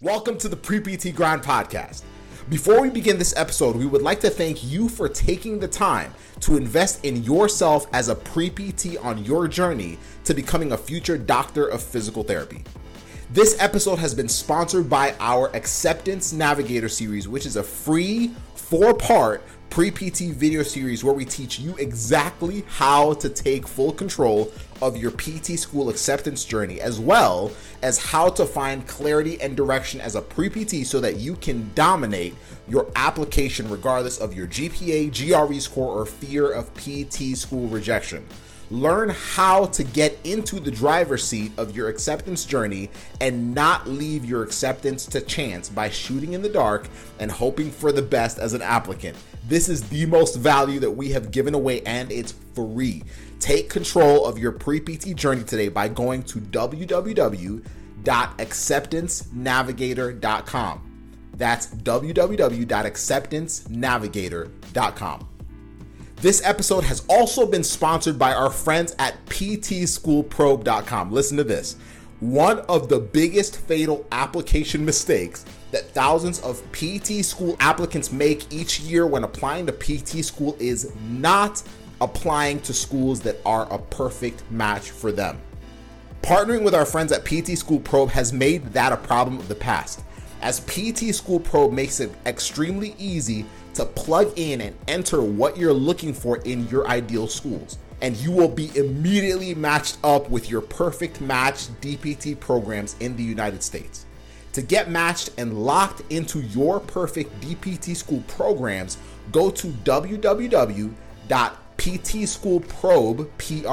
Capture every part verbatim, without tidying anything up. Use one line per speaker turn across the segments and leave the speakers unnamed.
Welcome to the Pre-P T Grind Podcast. Before we begin this episode, we would like to thank you for taking the time to invest in yourself as a pre-P T on your journey to becoming a future doctor of physical therapy. This episode has been sponsored by our Acceptance Navigator series, which is a free four-part pre-P T video series where we teach you exactly how to take full control of your P T school acceptance journey, as well as how to find clarity and direction as a pre-P T so that you can dominate your application regardless of your G P A, G R E score, or fear of P T school rejection. Learn how to get into the driver's seat of your acceptance journey and not leave your acceptance to chance by shooting in the dark and hoping for the best as an applicant. This is the most value that we have given away, and it's free. Take control of your pre-P T journey today by going to w w w dot acceptance navigator dot com. That's w w w dot acceptance navigator dot com. This episode has also been sponsored by our friends at P T school probe dot com. Listen to this. One of the biggest fatal application mistakes that thousands of P T school applicants make each year when applying to P T school is not applying to schools that are a perfect match for them. Partnering with our friends at P T School Probe has made that a problem of the past, as P T School Probe makes it extremely easy to plug in and enter what you're looking for in your ideal schools, and you will be immediately matched up with your perfect match D P T programs in the United States. To get matched and locked into your perfect D P T school programs, go to w w w dot p t school probe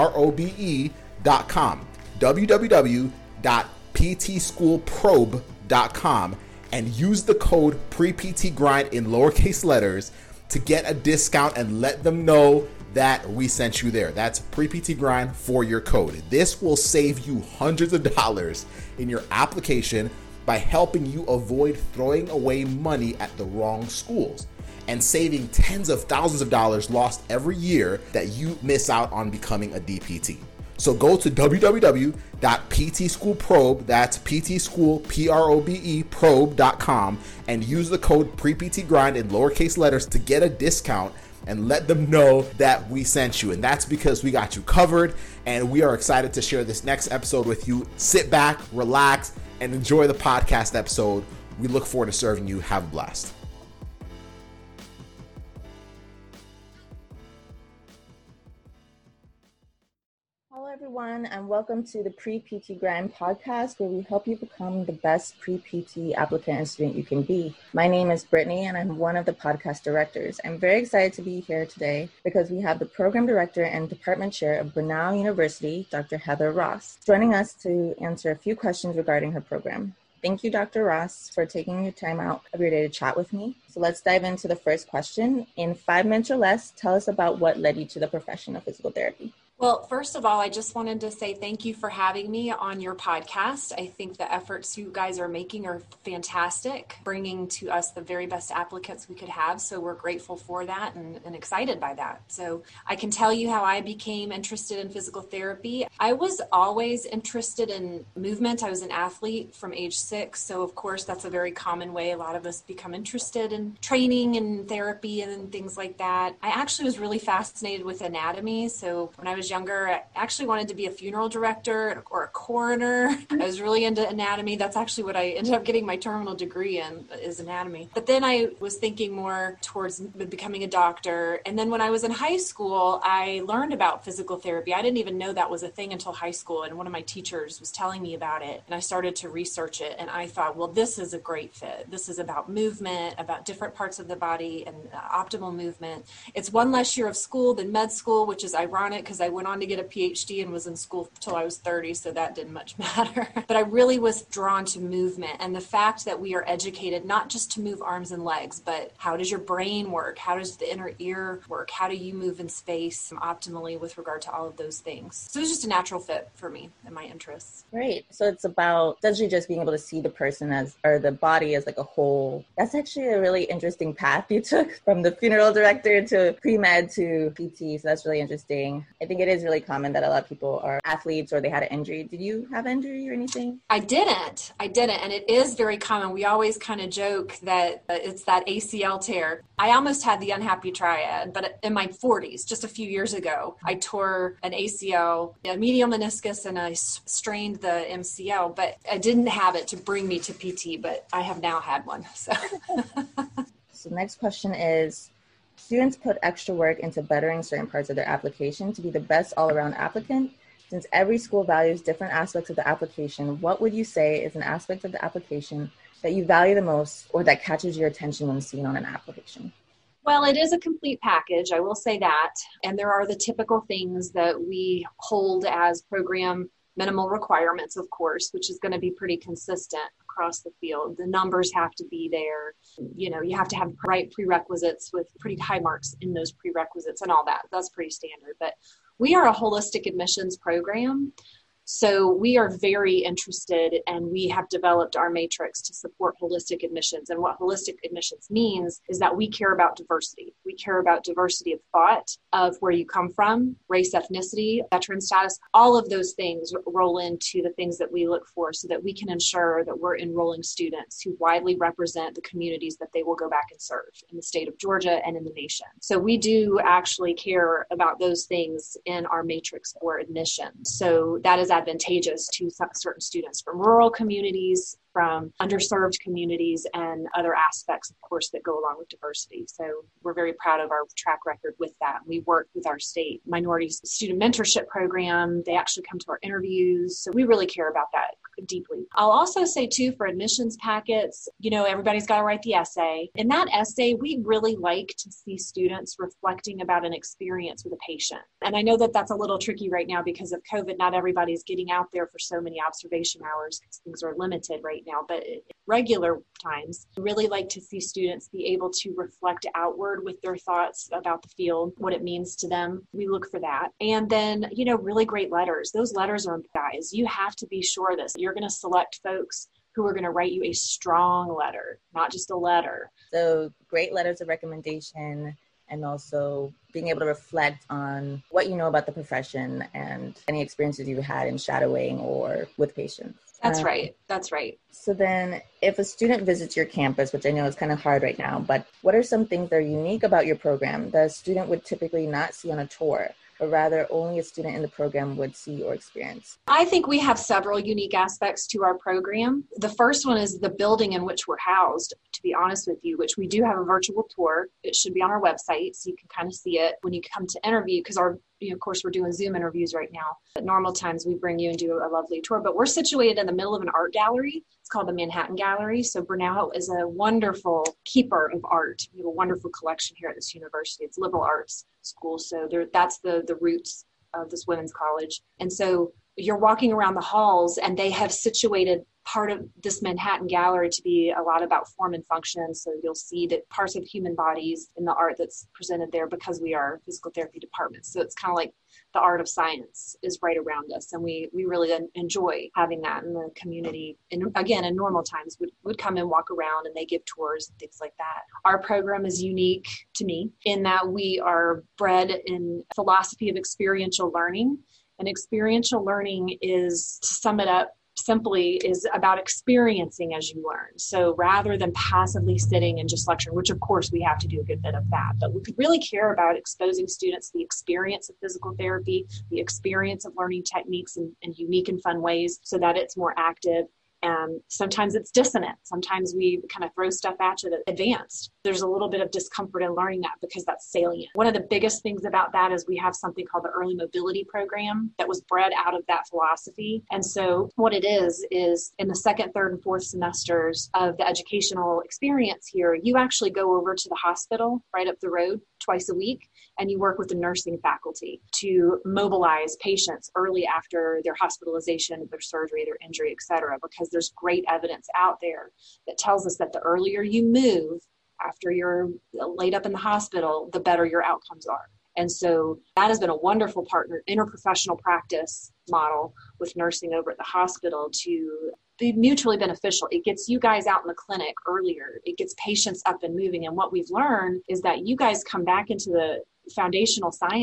dot com, w w w dot p t school probe dot com, and use the code PREPTGrind in lowercase letters to get a discount and let them know that we sent you there. That's PREPTGrind for your code. This will save you hundreds of dollars in your application by helping you avoid throwing away money at the wrong schools and saving tens of thousands of dollars lost every year that you miss out on becoming a D P T. So go to w w w dot p t school probe, that's P T school, P R O B E, probe dot com, and use the code PREPTGrind in lowercase letters to get a discount and let them know that we sent you. And that's because we got you covered, and we are excited to share this next episode with you. Sit back, relax, and enjoy the podcast episode. We look forward to serving you. Have a blast.
Hello, everyone, and welcome to the Pre-P T Grind Podcast, where we help you become the best pre-P T applicant and student you can be. My name is Brittany, and I'm one of the podcast directors. I'm very excited to be here today because we have the program director and department chair of Brenau University, Doctor Heather Ross, joining us to answer a few questions regarding her program. Thank you, Doctor Ross, for taking your time out of your day to chat with me. So let's dive into the first question. In five minutes or less, tell us about what led you to the profession of physical therapy.
Well, first of all, I just wanted to say thank you for having me on your podcast. I think the efforts you guys are making are fantastic, bringing to us the very best applicants we could have. So we're grateful for that and, and excited by that. So I can tell you how I became interested in physical therapy. I was always interested in movement. I was an athlete from age six. So of course, that's a very common way a lot of us become interested in training and therapy and things like that. I actually was really fascinated with anatomy. So when I was younger, I actually wanted to be a funeral director or a coroner. I was really into anatomy. That's actually what I ended up getting my terminal degree in, is anatomy. But then I was thinking more towards becoming a doctor. And then when I was in high school, I learned about physical therapy. I didn't even know that was a thing until high school. And one of my teachers was telling me about it. And I started to research it. And I thought, well, this is a great fit. This is about movement, about different parts of the body and uh, optimal movement. It's one less year of school than med school, which is ironic because I went on to get a P H D and was in school till I was thirty, so that didn't much matter. But I really was drawn to movement and the fact that we are educated not just to move arms and legs, but how does your brain work? How does the inner ear work? How do you move in space optimally with regard to all of those things? So it was just a natural fit for me and my interests.
Great. So it's about essentially just being able to see the person as, or the body as like a whole. That's actually a really interesting path you took from the funeral director to pre-med to P T. So that's really interesting. I think it is really common that a lot of people are athletes or they had an injury. Did you have injury or anything?
I didn't. I didn't. And it is very common. We always kind of joke that it's that A C L tear. I almost had the unhappy triad, but in my forties, just a few years ago, I tore an A C L, a medial meniscus, and I strained the M C L, but I didn't have it to bring me to P T, but I have now had one. So,
so the next question is, students put extra work into bettering certain parts of their application to be the best all-around applicant. Since every school values different aspects of the application, what would you say is an aspect of the application that you value the most or that catches your attention when seen on an application?
Well, it is a complete package, I will say that. And there are the typical things that we hold as program minimal requirements, of course, which is going to be pretty consistent across the field. The numbers have to be there. You know, you have to have the right prerequisites with pretty high marks in those prerequisites and all that. That's pretty standard. But we are a holistic admissions program. So we are very interested, and we have developed our matrix to support holistic admissions. And what holistic admissions means is that we care about diversity. We care about diversity of thought, of where you come from, race, ethnicity, veteran status. All of those things roll into the things that we look for so that we can ensure that we're enrolling students who widely represent the communities that they will go back and serve in the state of Georgia and in the nation. So we do actually care about those things in our matrix for admission. So that is advantageous to certain students from rural communities, from underserved communities, and other aspects, of course, that go along with diversity. So we're very proud of our track record with that. We work with our state minority student mentorship program. They actually come to our interviews. So we really care about that deeply. I'll also say too, for admissions packets, you know, everybody's got to write the essay. In that essay, we really like to see students reflecting about an experience with a patient. And I know that that's a little tricky right now because of COVID. Not everybody's getting out there for so many observation hours because things are limited right now. But regular times, I really like to see students be able to reflect outward with their thoughts about the field, what it means to them. We look for that. And then, you know, really great letters. Those letters are, guys, you have to be sure this. You're going to select folks who are going to write you a strong letter, not just a letter.
So great letters of recommendation, and also being able to reflect on what you know about the profession and any experiences you had in shadowing or with patients.
That's
um,
right. That's right.
So then if a student visits your campus, which I know is kind of hard right now, but what are some things that are unique about your program that a student would typically not see on a tour, but rather only a student in the program would see or experience?
I think we have several unique aspects to our program. The first one is the building in which we're housed, to be honest with you, which we do have a virtual tour. It should be on our website, so you can kind of see it when you come to interview, because our You know, of course, we're doing Zoom interviews right now. At normal times, we bring you and do a lovely tour, but we're situated in the middle of an art gallery. It's called the Manhattan Gallery. So Brenau is a wonderful keeper of art. We have a wonderful collection here at this university. It's liberal arts school. So there, that's the, the roots of this women's college. And so you're walking around the halls, and they have situated part of this Manhattan Gallery to be a lot about form and function. So you'll see that parts of human bodies in the art that's presented there, because we are a physical therapy department. So it's kind of like the art of science is right around us. And we, we really enjoy having that in the community. And again, in normal times would, would come and walk around, and they give tours and things like that. Our program is unique to me in that we are bred in a philosophy of experiential learning. And experiential learning is, to sum it up simply, is about experiencing as you learn. So rather than passively sitting and just lecturing, which of course we have to do a good bit of that, but we really care about exposing students to the experience of physical therapy, the experience of learning techniques in, in unique and fun ways so that it's more active. And sometimes it's dissonant. Sometimes we kind of throw stuff at you that's advanced. There's a little bit of discomfort in learning that because that's salient. One of the biggest things about that is we have something called the Early Mobility Program that was bred out of that philosophy. And so what it is, is in the second, third, and fourth semesters of the educational experience here, you actually go over to the hospital right up the road twice a week, and you work with the nursing faculty to mobilize patients early after their hospitalization, their surgery, their injury, et cetera, because there's great evidence out there that tells us that the earlier you move after you're laid up in the hospital, the better your outcomes are. And so that has been a wonderful partner, interprofessional practice model with nursing over at the hospital to be mutually beneficial. It gets you guys out in the clinic earlier. It gets patients up and moving. And what we've learned is that you guys come back into the foundational science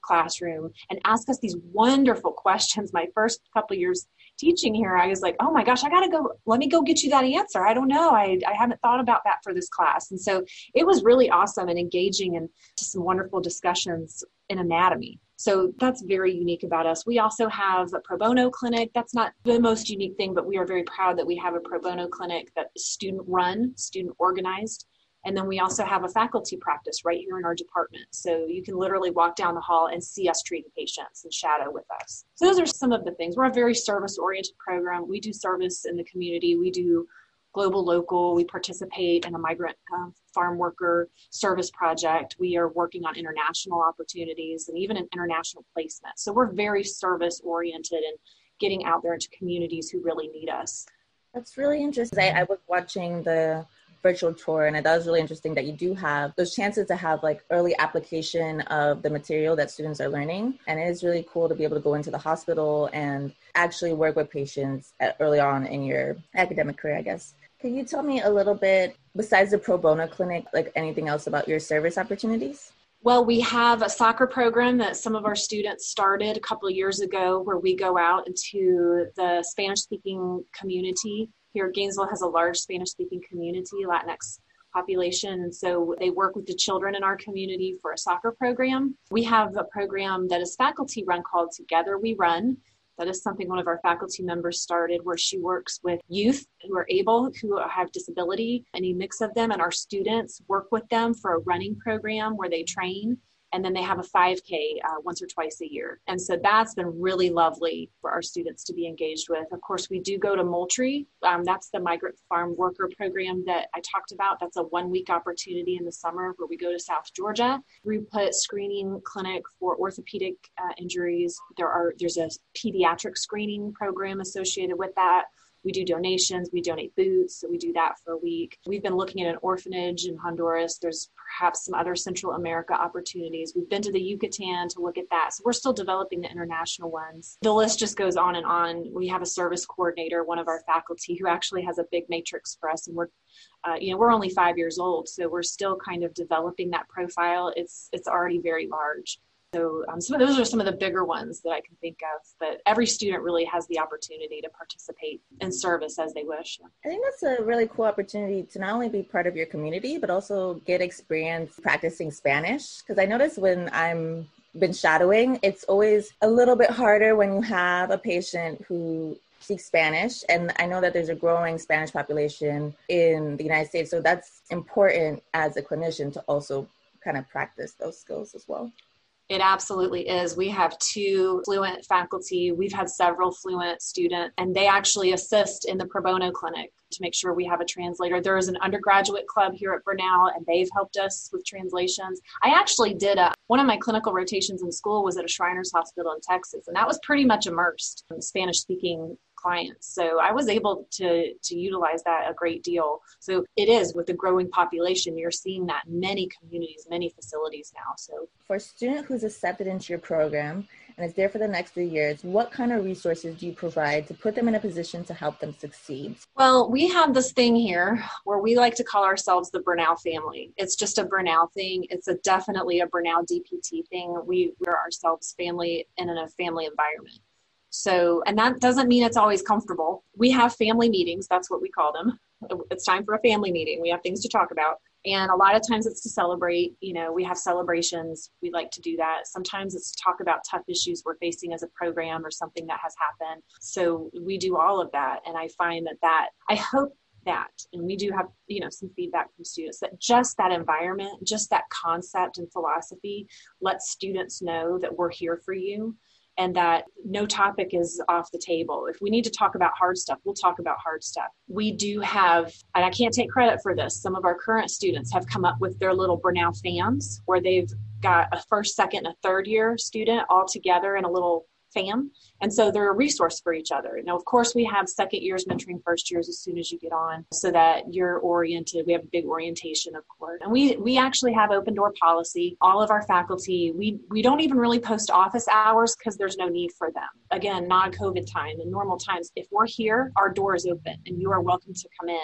classroom and ask us these wonderful questions. My first couple years teaching here, I was like, oh my gosh, I got to go, let me go get you that answer. I don't know. I, I haven't thought about that for this class. And so it was really awesome and engaging and just some wonderful discussions in anatomy. So that's very unique about us. We also have a pro bono clinic. That's not the most unique thing, but we are very proud that we have a pro bono clinic that is student run, student organized. And then we also have a faculty practice right here in our department. So you can literally walk down the hall and see us treating patients and shadow with us. So those are some of the things. We're a very service-oriented program. We do service in the community. We do global, local. We participate in a migrant uh, farm worker service project. We are working on international opportunities and even an international placement. So we're very service-oriented and getting out there into communities who really need us.
That's really interesting. I, I was watching the virtual tour, and I thought it was really interesting that you do have those chances to have like early application of the material that students are learning. And it is really cool to be able to go into the hospital and actually work with patients at, early on in your academic career, I guess. Can you tell me a little bit, besides the pro bono clinic, like anything else about your service opportunities?
Well, we have a soccer program that some of our students started a couple of years ago where we go out into the Spanish-speaking community. Here, Gainesville has a large Spanish-speaking community, Latinx population, and so they work with the children in our community for a soccer program. We have a program that is faculty-run called Together We Run. That is something one of our faculty members started, where she works with youth who are able, who have disability, any mix of them, and our students work with them for a running program where they train. And then they have a five K uh, once or twice a year. And so that's been really lovely for our students to be engaged with. Of course, we do go to Moultrie. Um, that's the migrant farm worker program that I talked about. That's a one week opportunity in the summer where we go to South Georgia. We put screening clinic for orthopedic uh, injuries. There are, there's a pediatric screening program associated with that. We do donations, we donate boots, so we do that for a week. We've been looking at an orphanage in Honduras. There's perhaps some other Central America opportunities. We've been to the Yucatan to look at that. So we're still developing the international ones. The list just goes on and on. We have a service coordinator, one of our faculty, who actually has a big matrix for us. And we're, uh, you know, we're only five years old, so we're still kind of developing that profile. It's, it's already very large. So um, some of those are some of the bigger ones that I can think of, but every student really has the opportunity to participate in service as they wish.
I think that's a really cool opportunity to not only be part of your community, but also get experience practicing Spanish. Because I notice when I'm been shadowing, it's always a little bit harder when you have a patient who speaks Spanish. And I know that there's a growing Spanish population in the United States. So that's important as a clinician to also kind of practice those skills as well.
It absolutely is. We have two fluent faculty. We've had several fluent students, and they actually assist in the pro bono clinic to make sure we have a translator. There is an undergraduate club here at Brenau, and they've helped us with translations. I actually did a, one of my clinical rotations in school was at a Shriners Hospital in Texas, and that was pretty much immersed in Spanish-speaking clients. So I was able to, to utilize that a great deal. So it is, with the growing population, you're seeing that in many communities, many facilities now. So
for a student who's accepted into your program and is there for the next three years, what kind of resources do you provide to put them in a position to help them succeed?
Well, we have this thing here where we like to call ourselves the Brenau family. It's just a Brenau thing. It's a definitely a Brenau D P T thing. We, we're ourselves family and in a family environment. So, and that doesn't mean it's always comfortable. We have family meetings. That's what we call them. It's time for a family meeting. We have things to talk about. And a lot of times it's to celebrate. You know, we have celebrations. We like to do that. Sometimes it's to talk about tough issues we're facing as a program or something that has happened. So we do all of that. And I find that that, I hope that, and we do have, you know, some feedback from students, that just that environment, just that concept and philosophy lets students know that we're here for you. And that no topic is off the table. If we need to talk about hard stuff, we'll talk about hard stuff. We do have, and I can't take credit for this, some of our current students have come up with their little Brenau fams, where they've got a first, second, and a third year student all together in a little fam. And so they're a resource for each other. Now, of course, we have second years mentoring first years as soon as you get on, so that you're oriented. We have a big orientation, of course. And we we actually have open door policy. All of our faculty, we, we don't even really post office hours because there's no need for them. Again, non-COVID time and normal times, if we're here, our door is open and you are welcome to come in.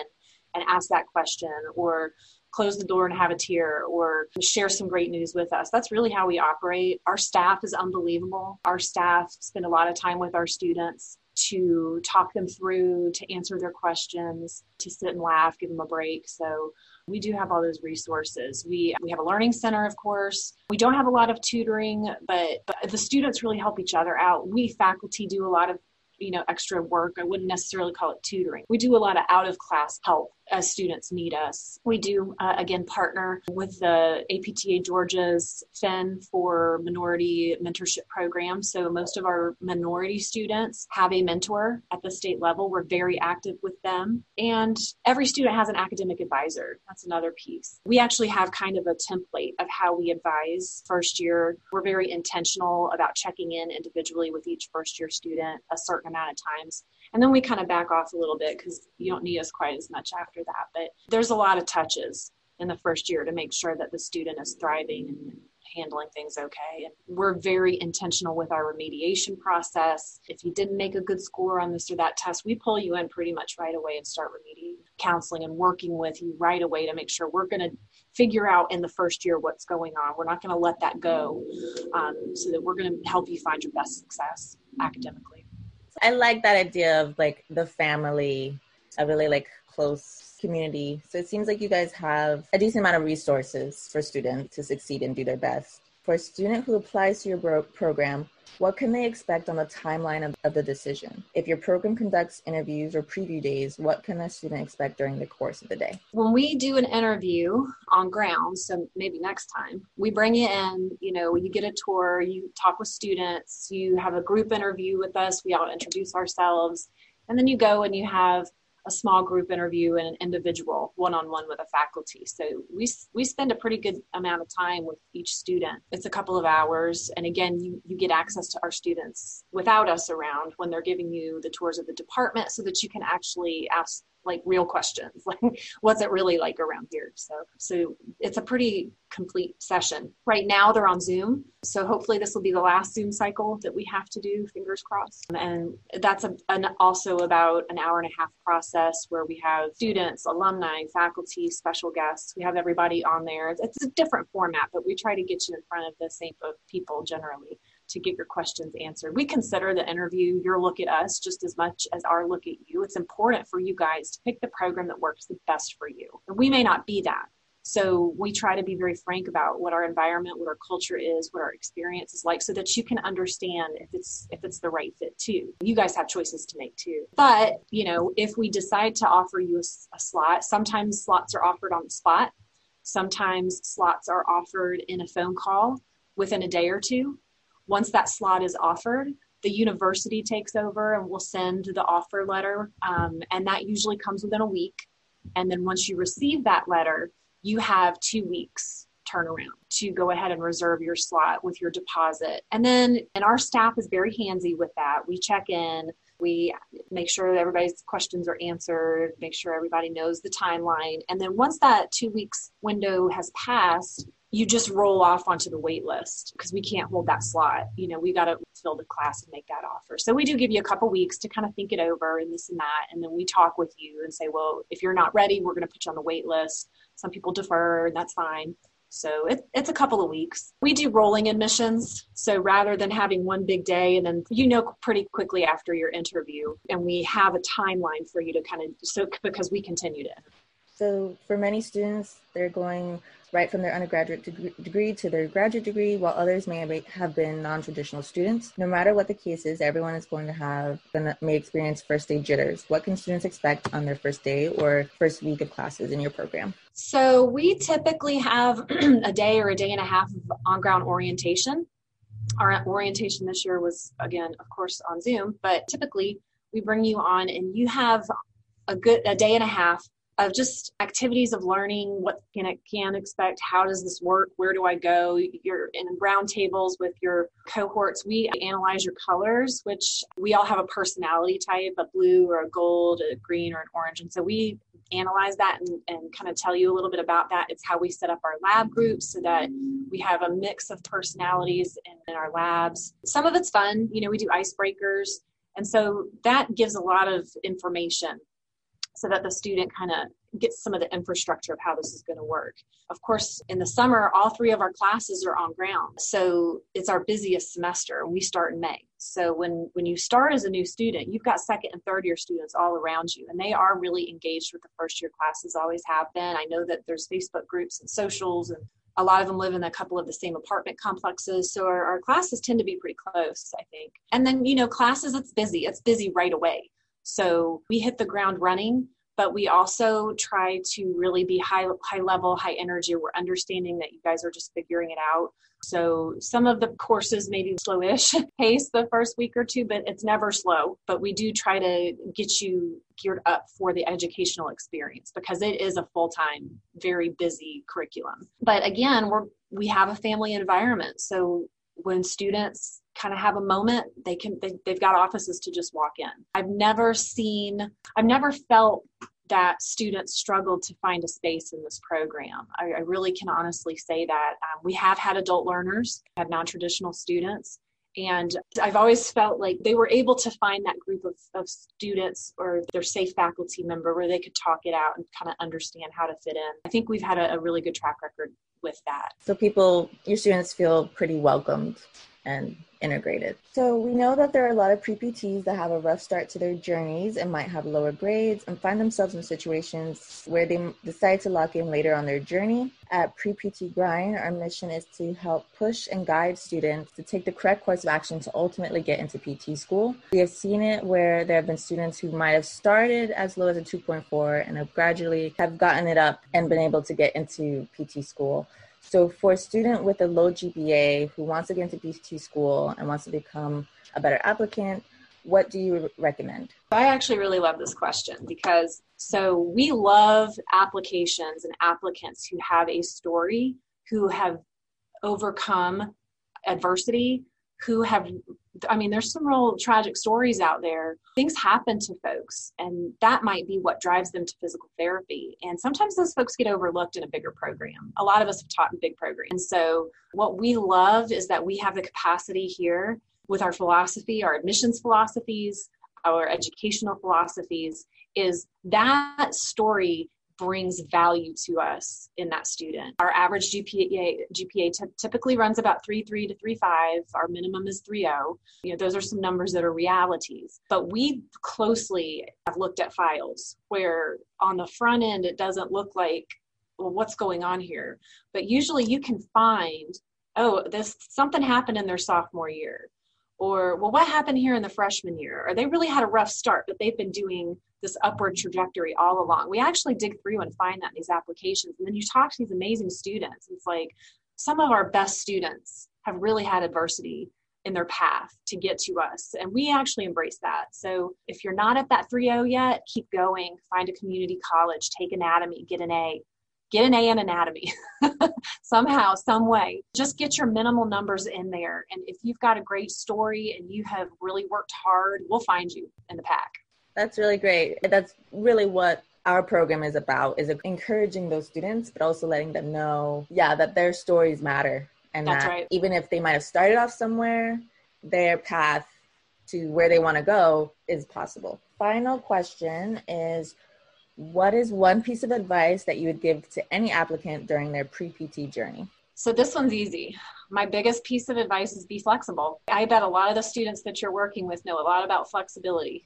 and ask that question, or close the door and have a tear, or share some great news with us. That's really how we operate. Our staff is unbelievable. Our staff spend a lot of time with our students to talk them through, to answer their questions, to sit and laugh, give them a break. So we do have all those resources. We we have a learning center, of course. We don't have a lot of tutoring, but, but the students really help each other out. We faculty do a lot of you know, extra work. I wouldn't necessarily call it tutoring. We do a lot of out of class help as students need us. We do, uh, again, partner with the A P T A Georgia's F E N for Minority Mentorship Program. So most of our minority students have a mentor at the state level. We're very active with them. And every student has an academic advisor. That's another piece. We actually have kind of a template of how we advise first year. We're very intentional about checking in individually with each first year student a certain amount of times. And then we kind of back off a little bit because you don't need us quite as much after that. But there's a lot of touches in the first year to make sure that the student is thriving and handling things okay. And we're very intentional with our remediation process. If you didn't make a good score on this or that test, we pull you in pretty much right away and start remediating, counseling and working with you right away to make sure we're going to figure out in the first year what's going on. We're not going to let that go, um, so that we're going to help you find your best success academically.
I like that idea of like the family, a really like close community. So it seems like you guys have a decent amount of resources for students to succeed and do their best. For a student who applies to your bro- program, what can they expect on the timeline of, of the decision? If your program conducts interviews or preview days, what can a student expect during the course of the day?
When we do an interview on ground, so maybe next time, we bring you in, you know, you get a tour, you talk with students, you have a group interview with us, we all introduce ourselves, and then you go and you have a small group interview and an individual one-on-one with a faculty. So we we spend a pretty good amount of time with each student. It's a couple of hours. And again, you, you get access to our students without us around when they're giving you the tours of the department so that you can actually ask like real questions, like what's it really like around here? So, so it's a pretty complete session. Right now they're on Zoom. So hopefully this will be the last Zoom cycle that we have to do, fingers crossed. And that's a, an, also about an hour and a half process where we have students, alumni, faculty, special guests. We have everybody on there. It's a different format, but we try to get you in front of the same people generally to get your questions answered. We consider the interview your look at us just as much as our look at you. It's important for you guys to pick the program that works the best for you. And we may not be that. So we try to be very frank about what our environment, what our culture is, what our experience is like, so that you can understand if it's if it's the right fit too. You guys have choices to make too. But, you know, if we decide to offer you a, a slot, sometimes slots are offered on the spot. Sometimes slots are offered in a phone call within a day or two. Once that slot is offered, the university takes over and will send the offer letter. Um, and that usually comes within a week. And then once you receive that letter, you have two weeks turnaround to go ahead and reserve your slot with your deposit. And then, and our staff is very handsy with that. We check in, we make sure that everybody's questions are answered, make sure everybody knows the timeline. And then once that two weeks window has passed, you just roll off onto the wait list because we can't hold that slot. You know, we got to fill the class and make that offer. So we do give you a couple weeks to kind of think it over and this and that. And then we talk with you and say, well, if you're not ready, we're going to put you on the wait list. Some people defer, and that's fine. So it, it's a couple of weeks. We do rolling admissions. So rather than having one big day and then, you know, pretty quickly after your interview, and we have a timeline for you to kind of, so because we continue to.
So for many students, they're going right from their undergraduate degree, degree to their graduate degree, while others may have been non-traditional students. No matter what the case is, everyone is going to have, may experience first day jitters. What can students expect on their first day or first week of classes in your program?
So we typically have a day or a day and a half of on-ground orientation. Our orientation this year was, again, of course, on Zoom, but typically we bring you on and you have a good a day and a half of just activities of learning what can I can expect, how does this work, where do I go? You're in round tables with your cohorts. We analyze your colors, which we all have a personality type, a blue or a gold, a green or an orange. And so we analyze that and, and kind of tell you a little bit about that. It's how we set up our lab groups so that we have a mix of personalities in, in our labs. Some of it's fun. You know, we do icebreakers. And so that gives a lot of information. so that the student kind of gets some of the infrastructure of how this is going to work. Of course, in the summer, all three of our classes are on ground. So it's our busiest semester. We start in May. So when, when you start as a new student, you've got second and third year students all around you, and they are really engaged with the first year classes, always have been. I know that there's Facebook groups and socials, and a lot of them live in a couple of the same apartment complexes. So our, our classes tend to be pretty close, I think. And then, you know, classes, it's busy. It's busy right away. So we hit the ground running, but we also try to really be high, high level, high energy. We're understanding that you guys are just figuring it out. So some of the courses may be slowish pace the first week or two, but it's never slow. But we do try to get you geared up for the educational experience, because it is a full-time, very busy curriculum. But again, we're we have a family environment. So when students kind of have a moment, they can, they, they've got offices to just walk in. I've never seen, I've never felt that students struggled to find a space in this program. I, I really can honestly say that. Um, we have had adult learners, had non-traditional students, and I've always felt like they were able to find that group of, of students or their safe faculty member where they could talk it out and kind of understand how to fit in. I think we've had a, a really good track record with that.
So people, your students feel pretty welcomed and integrated. So we know that there are a lot of pre-P Ts that have a rough start to their journeys and might have lower grades and find themselves in situations where they decide to lock in later on their journey. At Pre-P T Grind, our mission is to help push and guide students to take the correct course of action to ultimately get into P T school. We have seen it where there have been students who might have started as low as a two point four and have gradually have gotten it up and been able to get into P T school. So for a student with a low G P A who wants to get into P T school and wants to become a better applicant, what do you recommend?
I actually really love this question, because so we love applications and applicants who have a story, who have overcome adversity, who have, I mean, there's some real tragic stories out there. Things happen to folks, and that might be what drives them to physical therapy. And sometimes those folks get overlooked in a bigger program. A lot of us have taught in big programs. And so what we love is that we have the capacity here with our philosophy, our admissions philosophies, our educational philosophies, is that story brings value to us in that student. Our average G P A G P A t- typically runs about three point three to three point five. Our minimum is three point oh. You know, those are some numbers that are realities. But we closely have looked at files where on the front end, it doesn't look like, well, what's going on here? But usually you can find, oh, this something happened in their sophomore year. Or, well, what happened here in the freshman year? Or they really had a rough start, but they've been doing this upward trajectory all along. We actually dig through and find that in these applications. And then you talk to these amazing students. It's like some of our best students have really had adversity in their path to get to us. And we actually embrace that. So if you're not at that three point oh yet, keep going, find a community college, take anatomy, get an A. Get an A in anatomy somehow, some way. Just get your minimal numbers in there. And if you've got a great story and you have really worked hard, we'll find you in the pack.
That's really great. That's really what our program is about, is encouraging those students, but also letting them know, yeah, that their stories matter. And
That's
that
right.
Even if they might have started off somewhere, their path to where they want to go is possible. Final question is, what is one piece of advice that you would give to any applicant during their pre-P T journey?
So this one's easy. My biggest piece of advice is be flexible. I bet a lot of the students that you're working with know a lot about flexibility.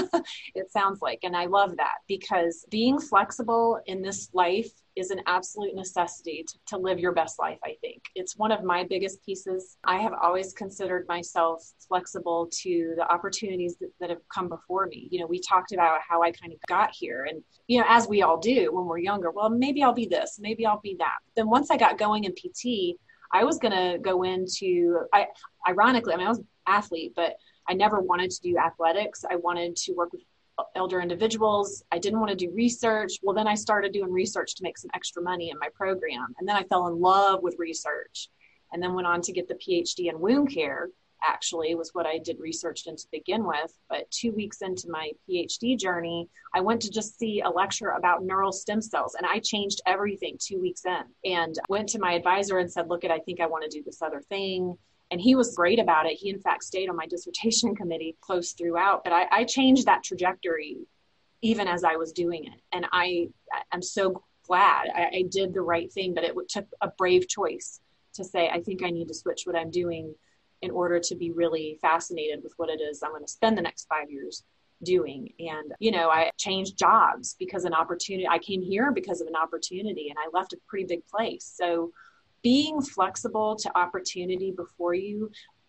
It sounds like, and I love that, because being flexible in this life is an absolute necessity to, to live your best life, I think. It's one of my biggest pieces. I have always considered myself flexible to the opportunities that, that have come before me. You know, we talked about how I kind of got here, and, you know, as we all do when we're younger, well, maybe I'll be this, maybe I'll be that. Then once I got going in P T, I was going to go into, I, ironically, I mean, I was an athlete, but I never wanted to do athletics. I wanted to work with elder individuals. I didn't want to do research. Well, then I started doing research to make some extra money in my program. And then I fell in love with research, and then went on to get the P H D in wound care, actually was what I did research in to begin with. But two weeks into my P H D journey, I went to just see a lecture about neural stem cells, and I changed everything two weeks in, and went to my advisor and said, look, I think I want to do this other thing. And he was great about it. He, in fact, stayed on my dissertation committee close throughout. But I, I changed that trajectory even as I was doing it. And I, I'm so glad I, I did the right thing, but it took a brave choice to say, I think I need to switch what I'm doing in order to be really fascinated with what it is I'm going to spend the next five years doing. And, you know, I changed jobs because an opportunity, I came here because of an opportunity, and I left a pretty big place. So being flexible to opportunity before you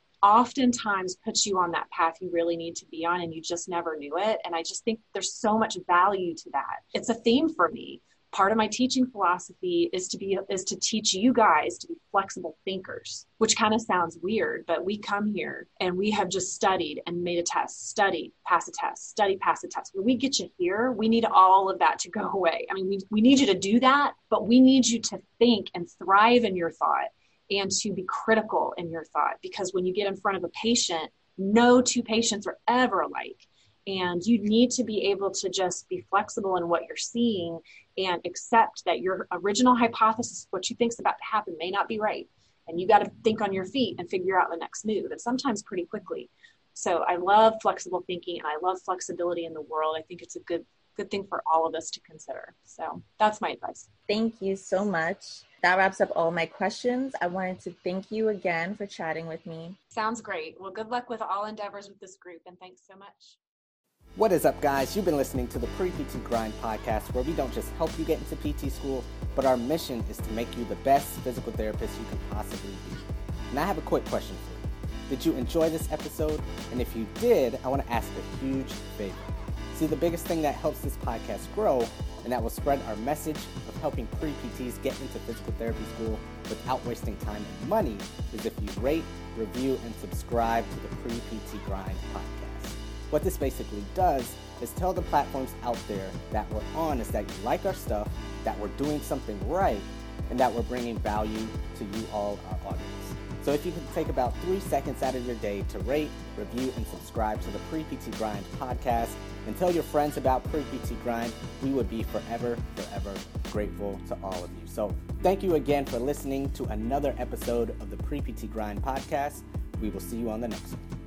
oftentimes puts you on that path you really need to be on, and you just never knew it. And I just think there's so much value to that. It's a theme for me. Part of my teaching philosophy is to be, is to teach you guys to be flexible thinkers, which kind of sounds weird, but we come here and we have just studied and made a test, studied, pass a test, study, pass a test. When we get you here, we need all of that to go away. I mean, we, we need you to do that, but we need you to think and thrive in your thought and to be critical in your thought, because when you get in front of a patient, no two patients are ever alike. And you need to be able to just be flexible in what you're seeing and accept that your original hypothesis, what you think's about to happen, may not be right. And you got to think on your feet and figure out the next move, and sometimes pretty quickly. So I love flexible thinking, and I love flexibility in the world. I think it's a good, good thing for all of us to consider. So that's my advice.
Thank you so much. That wraps up all my questions. I wanted to thank you again for chatting with me.
Sounds great. Well, good luck with all endeavors with this group, and thanks so much.
What is up, guys? You've been listening to the Pre-P T Grind podcast, where we don't just help you get into P T school, but our mission is to make you the best physical therapist you can possibly be. And I have a quick question for you. Did you enjoy this episode? And if you did, I want to ask a huge favor. See, the biggest thing that helps this podcast grow, and that will spread our message of helping pre-P Ts get into physical therapy school without wasting time and money, is if you rate, review, and subscribe to the Pre-P T Grind podcast. What this basically does is tell the platforms out there that we're on is that you like our stuff, that we're doing something right, and that we're bringing value to you all, our audience. So if you can take about three seconds out of your day to rate, review, and subscribe to the Pre-P T Grind podcast and tell your friends about Pre-P T Grind, we would be forever, forever grateful to all of you. So thank you again for listening to another episode of the Pre-P T Grind podcast. We will see you on the next one.